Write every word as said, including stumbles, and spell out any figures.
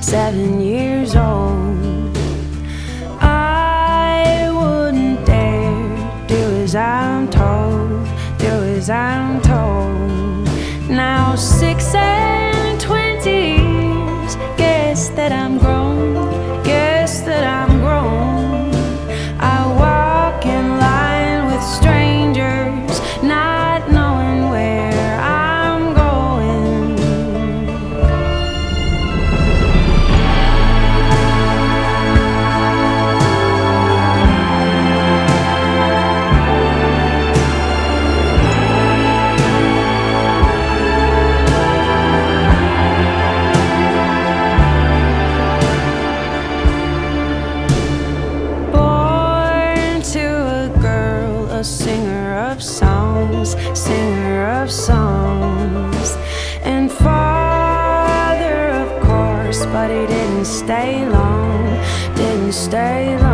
seven years old. I wouldn't dare do as I'm told, do as I'm told. Now six and twenty years, guess that I'm grown, guess that I'm grown. I walk in line with strangers, not knowing where I'm going. Born to a girl, a singer of songs, singer of songs, and father, of course, but he didn't stay long, didn't stay long.